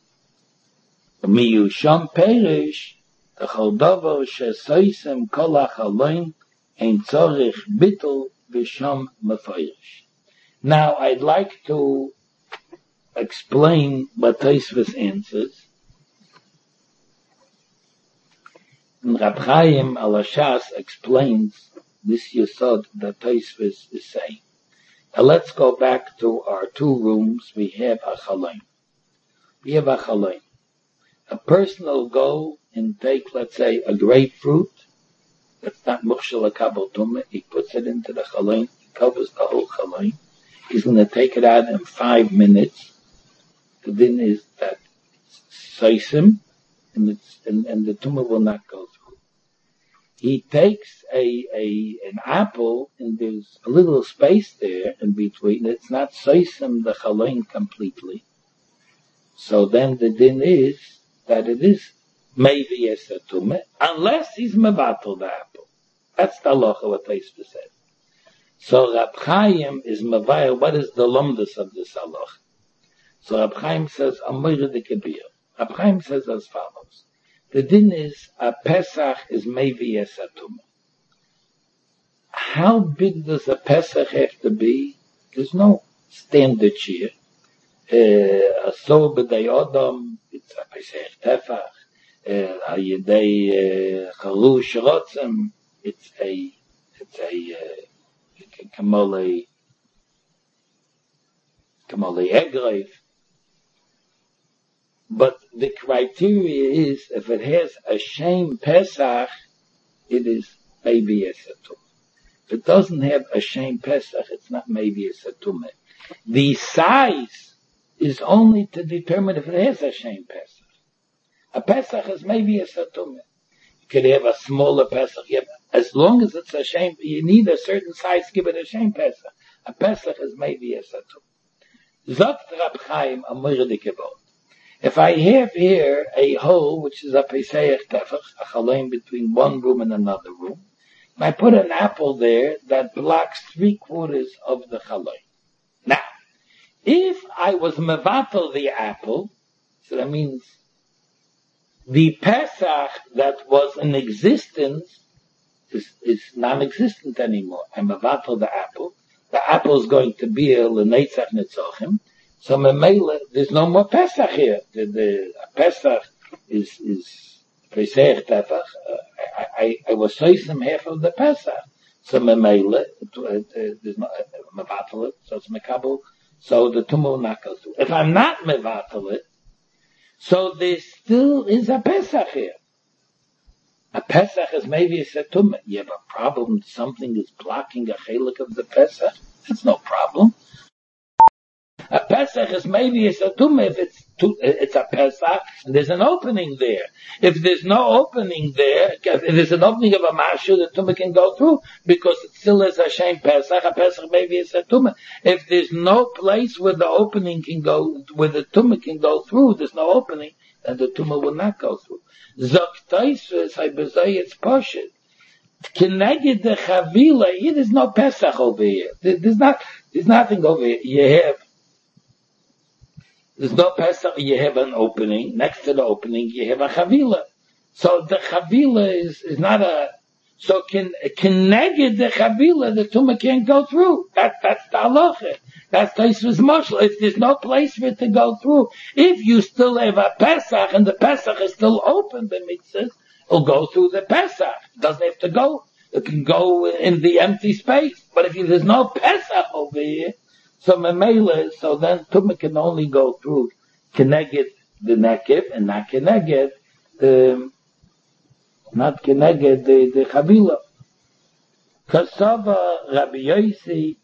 miyusham perish, the chol davar shesoisem kol hachaloin ein tzorich bittul v'sham meforish. Now I'd like to explain what Tosfos answers. And Rab Chaim Alashas explains this yesod that Tosfos is saying. Now let's go back to our two rooms. We have a chaloin. We have a chaloin. A person will go and take, let's say, a grapefruit. That's not mukhshel kabel tumah. He puts it into the chaloin. He covers the whole chaloin. He's going to take it out in five minutes. The din is that it's soisim, and it's and, and the tumah will not go through. He takes a a an apple, and there's a little space there in between. It's not soisim the chaloin completely. So then the din is that it is maybe as a tumah, unless he's mevatel the apple. That's the halacha what Tosfos said. So Rab Chaim is mavayel. What is the lumdus of this halacha? So Rab Chaim says Amoyre de Kebir. Rab Chaim says as follows: the din is a Pesach is maybe as a tumah. How big does a Pesach have to be? There's no standard here. A so b'day Adam, it's a Pesach tefach. A yedei chalush rotzem, it's a it's a kamole kamole egreif. But the criteria is if it has a shame Pesach, it is maybe a satum. If it doesn't have a shame Pesach, it's not maybe a satum. The size is only to determine if it has a shame Pesach. A Pesach is maybe a satum. You could have a smaller Pesach. You have, as long as it's a shame, you need a certain size to give it a shame Pesach. A Pesach is maybe a satum. Zogt Rab Chaim Amoyre de Kebir. If I have here a hole, which is a Pesach tefach, a chaloin between one room and another room, and I put an apple there that blocks three quarters of the chaloin. Now, if I was mevatel the apple, so that means the Pesach that was in existence is, is non-existent anymore. I'm about to the apple. The apple is going to be a L'Netzach Netzochim. So Memela, there's no more Pesach here. The, the Pesach is, is Pesach Tefach. Uh, I, I, I was saying some half of the Pesach. So Memela, uh, uh, there's no, uh, Mevatel it, so it's Mekabel. So the Tumah will not go through. If I'm not Mevatel it, so there still is a Pesach here. A Pesach is maybe a Tumah. You have a problem, something is blocking a chelik of the Pesach. That's no problem. A Pesach is maybe a Tumah if it's, two, it's a Pesach and there's an opening there. If there's no opening there, if there's an opening of a Mashu, the Tumah can go through because it still is a Shem Pesach. A Pesach maybe is a Tumah. If there's no place where the opening can go, where the Tumah can go through, there's no opening, then the Tumah will not go through. Zok Taisves, I bezay it's Poshet. Keneged the Chavila, here there's no Pesach over here. There's not, there's nothing over here. You have There's no Pesach, you have an opening. Next to the opening, you have a Chavila. So the Chavila is, is not a, so can, can negate the Chavila, the Tumah can't go through. That, that's the halacha. That's Taisva's mashal. If there's no place for it to go through, if you still have a Pesach and the Pesach is still open, the mitzvah, it'll go through the Pesach. It doesn't have to go. It can go in the empty space. But if there's no Pesach over here, so Memela, so then Tumah can only go through Keneged the Nekev and not Keneged the, not Keneged the, the Chavila. Kasava Rabbi Yossi,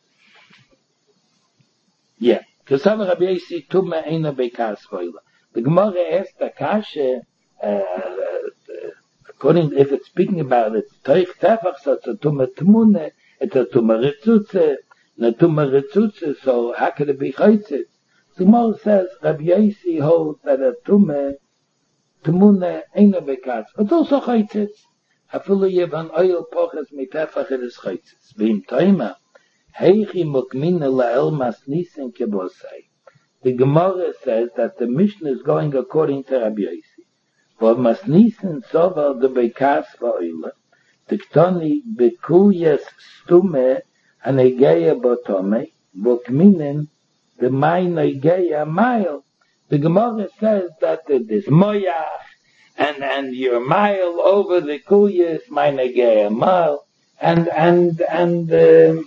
yeah, Kasava Rabbi Yossi Tumah Eina Bekas Voila. The Gemara asked the Kasha, uh, according, if it's speaking about it, Toich Tefach, so it's a Tumah Tmune, it's a Tumah Ritzutze, Natuma Ritzutze, so how could it be Chaitzit? The Gemara says, Rabbi Yossi holds that a Tumah, Tumune, Eina Bekas, it's also Chaitzit. Hafilu Yevan Oil Poches Mitefach it is Chaitzit. Vim Taima, Heichi Mukmina La'el Masnisen Kebosai. The Gemara says that the Mishnah is going according to Rabbi Yossi. For Masnisen Sovar the Bekas Va'oila, Tiktoni Bekuyes Stume, an Egeya Botome, Bokminen, the Main Egeya Mile. The Gemara says that there's Moyach, and, and your mile over the Kuyas, Main Egeya Mile, and, and, and, um,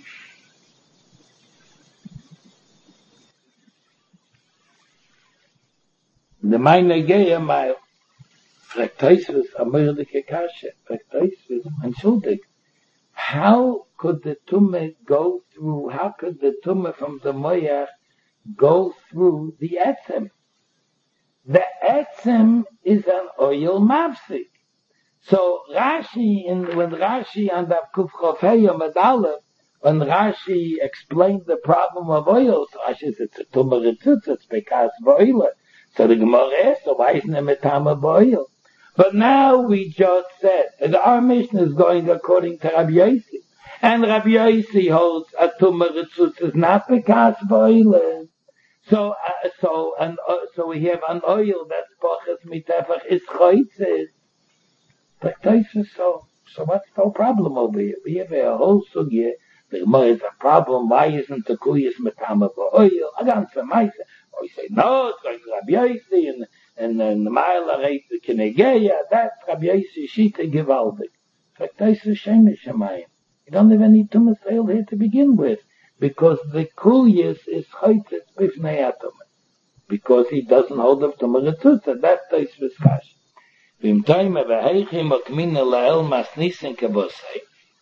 the Main Egeya Mile. Frekteisves, Amoyerdike Kashe, Frekteisves, Entschuldig. How could the Tumah go through, how could the Tumah from the Moyach go through the Etzem? The Etzem is an oil mapsik. So Rashi, in, when Rashi and the Kuf Chofeya Medalev, when Rashi explained the problem of oil, so Rashi said, it's a Tumah Ritzutz, it's because of oil. So the Gemara asked, so why isn't it Metama B'oil? But now we just said that our Mishnah is going according to Rabbi Yossi. And Rabbi Yossi holds a Tumah Ritzutz is not because of oil. So, uh, so, and, uh, so we have an oil that's Poches Mitefach is Chaitzes. But so, so what's the problem over here? We have a whole sugya. The Gemara is a problem. Why isn't the Kuyas Metama B'oil? Against the Maisa. Or we say, no, it's going to Rabbi Yossi and and then the Maila rate the Kenegeya, that's Rabbi Yossi Shita Givaldik. Frekteisves Shemesh Shamayim. You don't have any Tumah sale here to begin with, because the Kuyas is Chaitzes Bifnei Atumah. Because he doesn't hold of Tumah Ritzutza, that's Taisves Kash. Vim Taima V'heichi Mokmina La'el Masnisen Kabosei.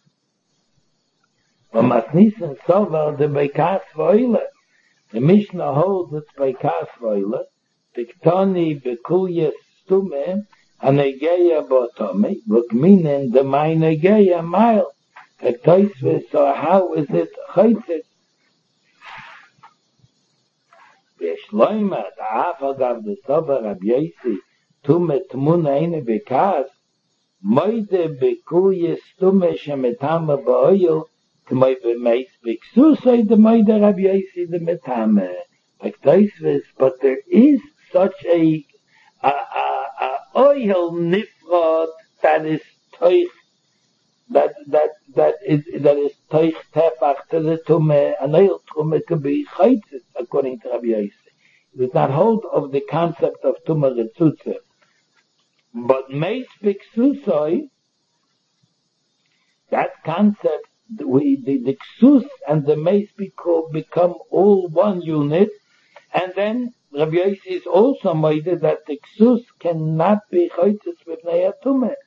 Masnisen Sovar the Beikas V'oile. The Mishnah holds it's Beikas V'oile. Tiktoni Bekuyas Stume, an Egeya Botome, Mukminen the Main Egeya Mile. Taisves, so how is it Chaitzes? V'eshloima, Ta'afa Gav the Sovar Rabbi Yossi, Tume Tmuna Eine Bekas, Moide Bekuyas Stume Shemetama Ba'oil, Tmoi B'meis B'ksusoi the Moide Rabbi Yossi the Metame. Taisves, but there is such a, a, a, a oil nifrod that is toich, that that that is that is toich tefach to the tumah, an oil tumah could be chaytzit according to Rabbi Yossi. It does not hold of the concept of tumah retzutze, but meis biksusoi, that concept, we, the, the ksus and the meis become all one unit, and then Rabbi Yossi is also made that the ksus cannot be chaytzis with neyatumeh.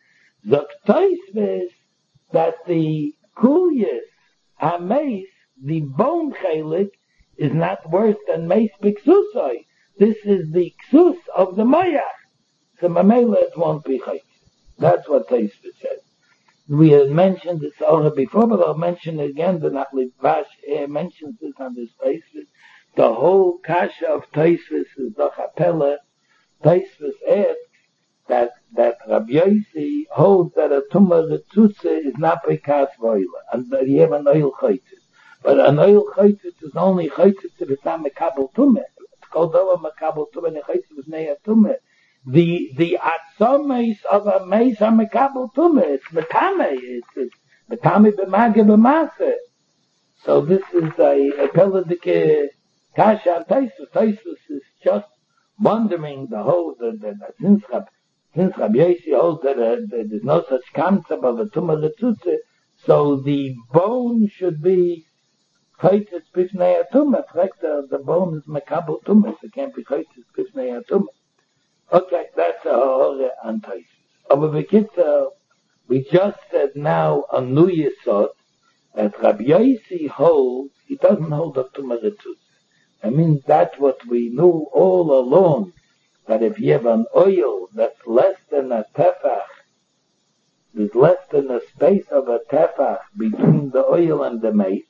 Zoktois that the kulyas, ha-meis, the bone chelik, is not worse than meis b'ksusoi. This is the ksus of the mayach. So mamela it won't be chaytzis. That's what Tosfos says. We had mentioned this already before, but I'll mention it again. The Nachli Vash uh, mentions this on this Tosfos. The whole kasha of Tosfos is the chapella. Tosfos asks that that Rabbi Yossi holds that a tumah retzutze is not bekas voila, and that you have an oil chaytzis. But an oil chaytzis is only chaytzis if it's not mekabel tumah. It's called over mekabel tumah, and chaytzis is neya tumah. The the atzomes of a meis are mekabel tumah. It's metame. It's it's metame b'mage b'mase. So this is a a peladike kasha on Tosfos. Tosfos is just wondering the whole the the, the since Rab, since Rabbi Yossi holds that, uh, that there's no such concept of a tumah retzutze, so the bone should be chaytzis b'fnei tumah. The the bone is mekabel tumah, so it can't be chaytzis b'fnei tumah. Okay, that's a whole on Tosfos. Over the we just said now a new yesod that Rabbi Yossi holds. He doesn't hold up to Tumah. I mean, that's what we knew all along, that if you have an oil that's less than a tefach, there's less than the space of a tefach between the oil and the meis.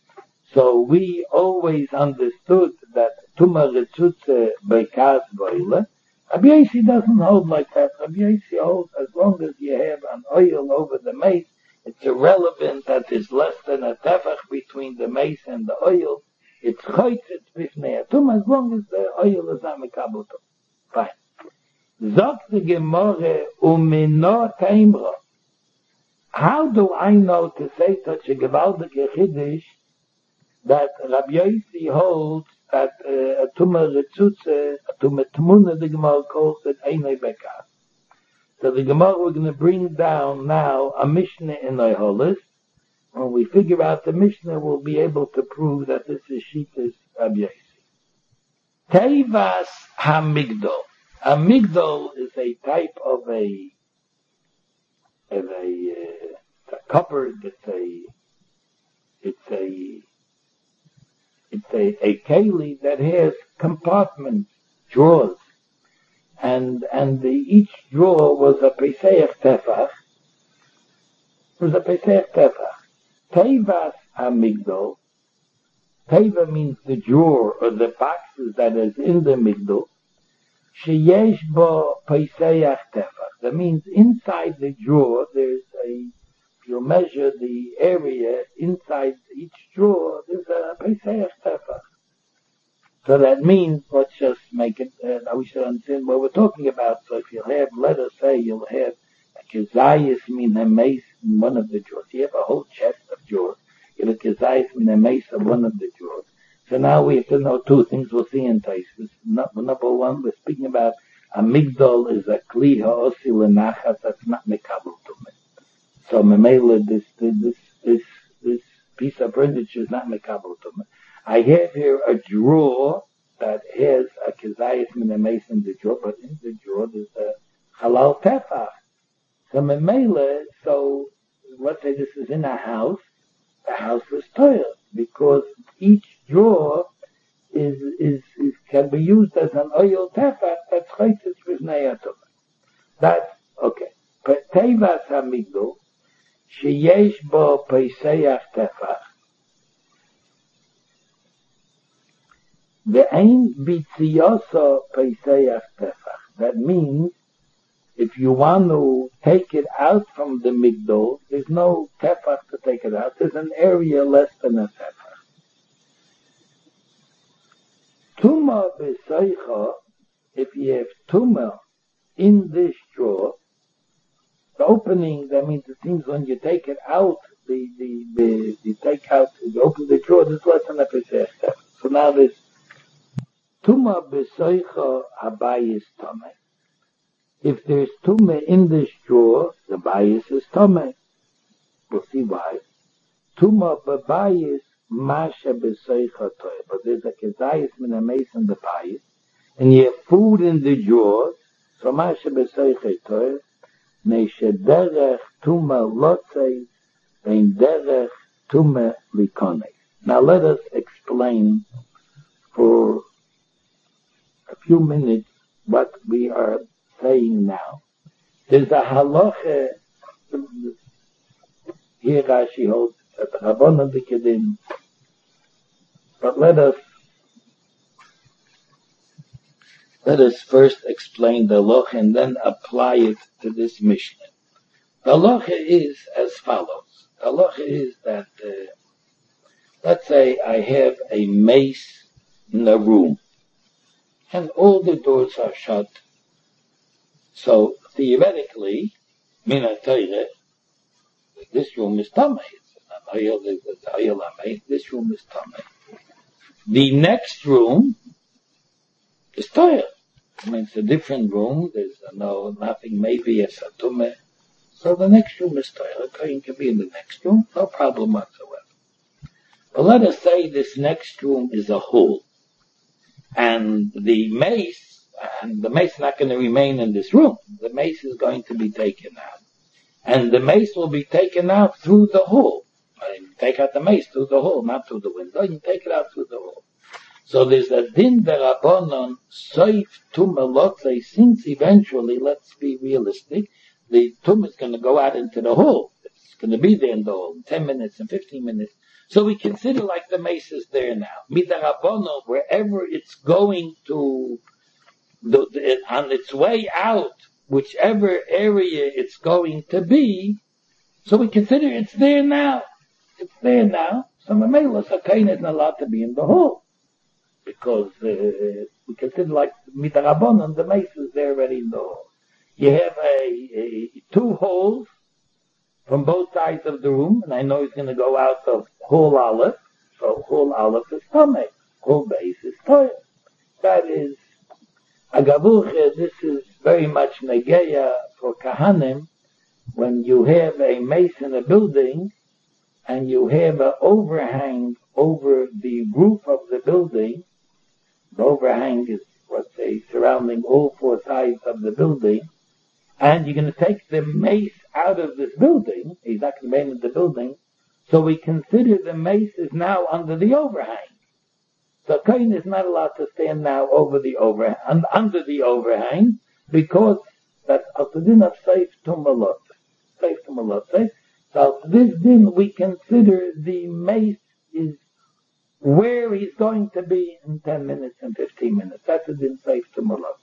So we always understood that Tumah Retzutze bekas boile. Rabbi Yossi doesn't hold like that. Rabbi Yossi holds as long as you have an oil over the mace, it's irrelevant that there's less than a tefach between the mace and the oil. It's chaytzit b'fnei atum as long as the oil is not mekabel tum. Fine. Zok the Gemara umino taimra. How do I know to say such a gewaldige chiddush that Rabbi Yossi holds that uh, a tumah retzutze, a tumah tmuna, the Gemara calls it einay bekas. So the Gemara we're going to bring down now a Mishnah in Oiholis. When we figure out the Mishnah, we'll be able to prove that this is Shittas Rabbi Yossi. Teivas hamigdol. A migdol is a type of a of a, uh, a cupboard. It's a it's a It's a, a keli that has compartments, drawers, and and the, each drawer was a peseach tefach. Was a peseach tefach. Teivas hamigdol. Teva means the drawer or the boxes that is in the migdol. Sheyesh bo peseach tefach. That means inside the drawer there's a. If you measure the area inside each drawer, there's a peseach tefach. So that means, let's just make it, uh, we should understand what we're talking about. So if you have, let us say, you'll have a kezayis min ha-meis in one of the drawers. You have a whole chest of drawers. You have a kezayis min ha-meis in one of the drawers. So now we have to know two things we'll see in Tosfos. Number one, we're speaking about a migdol is a kli ha'osi l'nachas that's not mekabel tumah. So memela, this this this this piece of furniture is not mekabel tumah. I have here a drawer that has a kezayis min ha-meis in the drawer, but in the drawer there's a halal tefach. So memela, so let's say this is in a house. The house is toiled because each drawer is is, is can be used as an oil tefach that's chaytzis b'fnei atumah. That's okay. But teivas hamigdol. Sheyesh bo peseach tefach. Ve'ein bitziyoso peseach tefach. That means, if you want to take it out from the migdol, there's no tefach to take it out. There's an area less than a tefach. Tumah b'seicha, if you have tumah in this drawer, the opening, that means it seems when you take it out, the, the, the, you take out, you open the drawer, there's less than a pesach step. So now this, Tuma b'soicha habayis tameh. If there's Tuma in this drawer, the bayis is tameh. We'll see why. Tuma b'bayis masha b'soicha toeh. But there's a kezayis min ha-meis in the bayis, and you have food in the drawers, so masha b'soicha toeh, meishe derech Tuma lotzei, vein derech Tuma likonei. Now let us explain for a few minutes what we are saying now. There's a halacha, here Rashi holds at the Rabbanan B'Kedim, but let us let us first explain the halacha and then apply it to this Mishnah. The halacha is as follows. The halacha is that, uh, let's say I have a mace in a room, and all the doors are shut. So theoretically, mina Torah, this room is tamei. This room is tamei. The next room is Torah. I mean, it's a different room. There's no nothing. Maybe it's a tumah. So the next room is Torah. Kohen can be in the next room, no problem whatsoever. But let us say this next room is a hole, and the mace, and the mace is not going to remain in this room. The mace is going to be taken out, and the mace will be taken out through the hole. I mean, take out the mace through the hole, not through the window. You take it out through the hole. So there's a din derabanan soif tumah lotzei. Since eventually, let's be realistic, the tumah is going to go out into the hole. It's going to be there in the hole in ten minutes and fifteen minutes. So we consider like the mace is there now. Midarabono, wherever it's going to, the, the, on its way out, whichever area it's going to be, so we consider it's there now. It's there now. So Mamela Sakain is not allowed to be in the hole. Because uh, we consider like Midarabono, the mace is there already in the hole. You have a, a two holes from both sides of the room, and I know he's going to go out of whole Aleph, so whole Aleph is Tomei, whole base is Torah. That is, Agavuche, this is very much Negeya for Kahanim, when you have a mace in a building, and you have an overhang over the roof of the building. The overhang is, let's say, surrounding all four sides of the building, and you're going to take the mace out of this building. He's not going to remain in the building. So we consider the mace is now under the overhang. So Kohen is not allowed to stand now over the overhang, under the overhang, because that's al din of safe tumalot. Safe tumalot. So this din we consider the mace is where he's going to be in ten minutes and fifteen minutes. That's a din safe tumalot.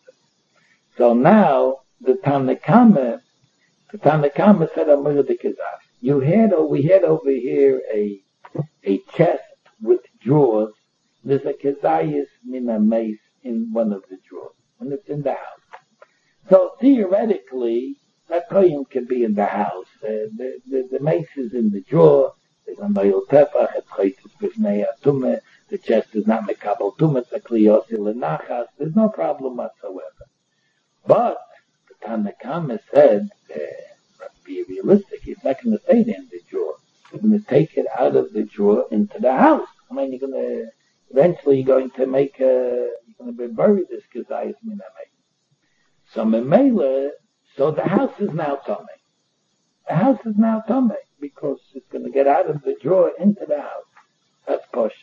So now the Tanakama, the Tanakama said, "Amir de Kizaf." You had, or we had over here a a chest with drawers. There's a kezayis min ha-meis in one of the drawers, and it's in the house. So theoretically, that kohen can be in the house. Uh, the, the the mace is in the drawer. There's a mayil tefach. It's chaytis b'fnei atumah. The chest is not mekabel tumah. It's a kliyosi lenachas. There's no problem whatsoever. But the Tanakama said, uh, let's be realistic. He's not going to stay there in the drawer. He's going to take it out of the drawer into the house. I mean, you're going to eventually you're going to make a, you're going to bury this kezayis min ha-meis. So memela, so the house is now tamei. The house is now tamei because it's going to get out of the drawer into the house. That's push.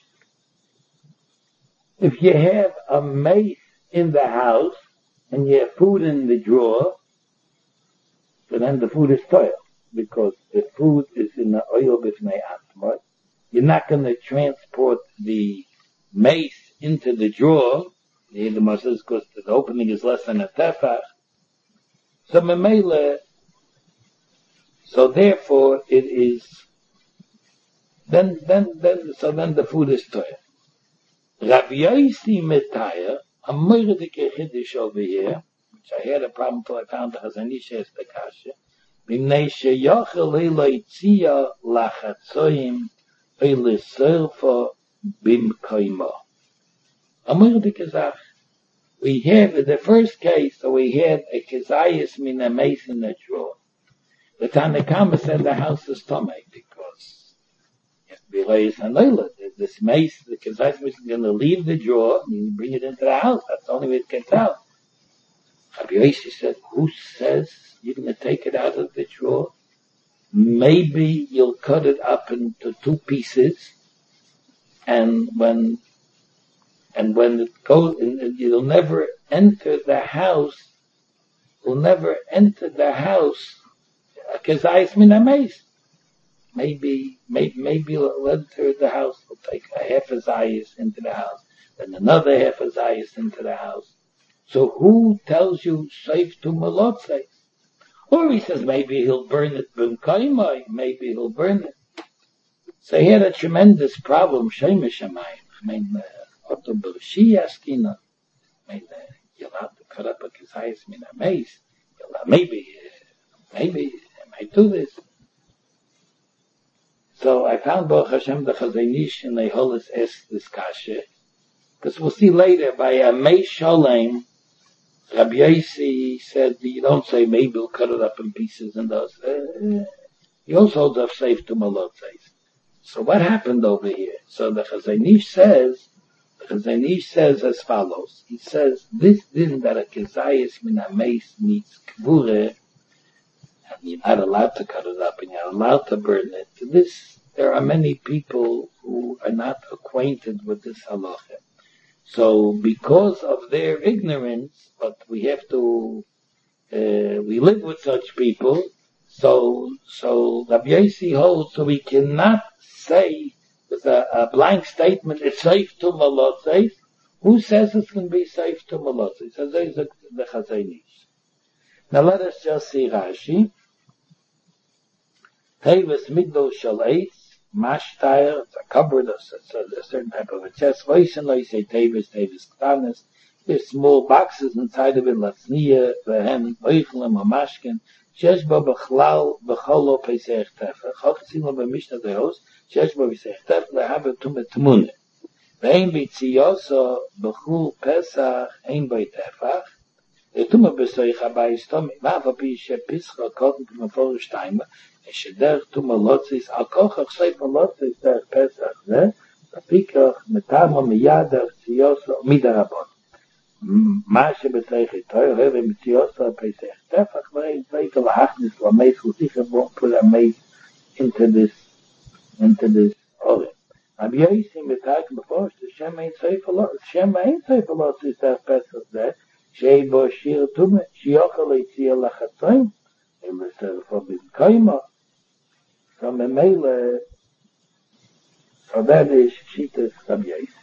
If you have a mace in the house and you have food in the drawer, so then the food is toil because the food is in the oil b'fnei atmar. You're not going to transport the mace into the drawer. The Masas, because the opening is less than a tefach. So memela, so therefore it is. Then, then, then, so then the food is toil. Rav Yosi Metaya, a moirdike chiddush over here. which I had a problem till I found the Chazanish as the Kasha. B'nei sheyochel eloi tzia lachatzoyim eliserfa bimkoimo. Amur de Kazach. We have, in the first case, so we had a Kazayas min a mace in the drawer. The Tanakama said the house is Tomei, because Bilay Sanoila, this mace, the Kazayas is going to leave the drawer, and you bring it into the house. That's the only way it gets out. Rabbi Yossi said, who says you're going to take it out of the drawer? Maybe you'll cut it up into two pieces, and when And when it goes, you'll never enter the house, you'll never enter the house, Kezayis min amaze. Maybe, maybe, maybe you'll enter the house, you'll take a half a zayis into the house, then another half a zayis into the house. So who tells you safe to malotze? Or he says maybe he'll burn it b'mkaimai, maybe he'll burn it. So he had a tremendous problem, Shemesh Shamayim. I mean, uh, Otto Bershi Askina. I mean, uh, you'll have to cut up a Kazayas min a mace. You'll have, maybe, uh, maybe, I might do this. So I found Baruch Hashem the Chazanish and the Holis asked this kasha. Because we'll see later, by a mace sholem, Rabbi Yossi said, you don't say maybe we'll cut it up in pieces and those. Uh, he also holds up safe to Malotzeis. So what happened over here? So the Chazanish says, the Chazanish says as follows. He says, this din that a Kezayis min a mace meets Kvure, and you're not allowed to cut it up and you're allowed to burn it. This, there are many people who are not acquainted with this halacha. So because of their ignorance, but we have to, uh, we live with such people, so, so Rabbi Yossi holds, so we cannot say with a, a blank statement, it's safe to Malotzeis. Who says it's going to be safe to Malotzeis? So there's the, the Chazanish. Now let us just see Rashi. Tevis Migdol Shaleitz, Mashtair, it's a cupboard, it's a, a certain type of a chest. Voisin, you say Tevis, Tevis Ktanis. There's small boxes inside of it, Latzniya, Vehen, Oichlim, Amashkin. שיש בו בכלל, בכל לא פסח תפח, חוק צימו במשנה דרוס, שיש בו פסח תפח להבא תומה תמונה. ואין ביציוסו בחול פסח, אין בו תפח, תומה בסויך הבית סתומי, ואף הפי שפסחה קודם כמפורש תיימה, שדרך תומה לוציס, על כוחך סייפה לוציס דרך פסח זה, בפיקח מטעמו מיד דרך ציוסו מדרבון. מה שבצריך איתו, הרי מציוסו הפסח תפח, ואין צריך להכניס למייס, הוא צריך לבוא put a mace into this, into this oil. רבי יוסי מתאק בפורש, שם אין צריך לא, שם אין צריך לא תצטרך פסח זה, שיהיה בו שיר תומה, שיוכל להציע לחצים, אם לסרפו במקיימו. So ממילא, so that is שיטת רבי יוסי.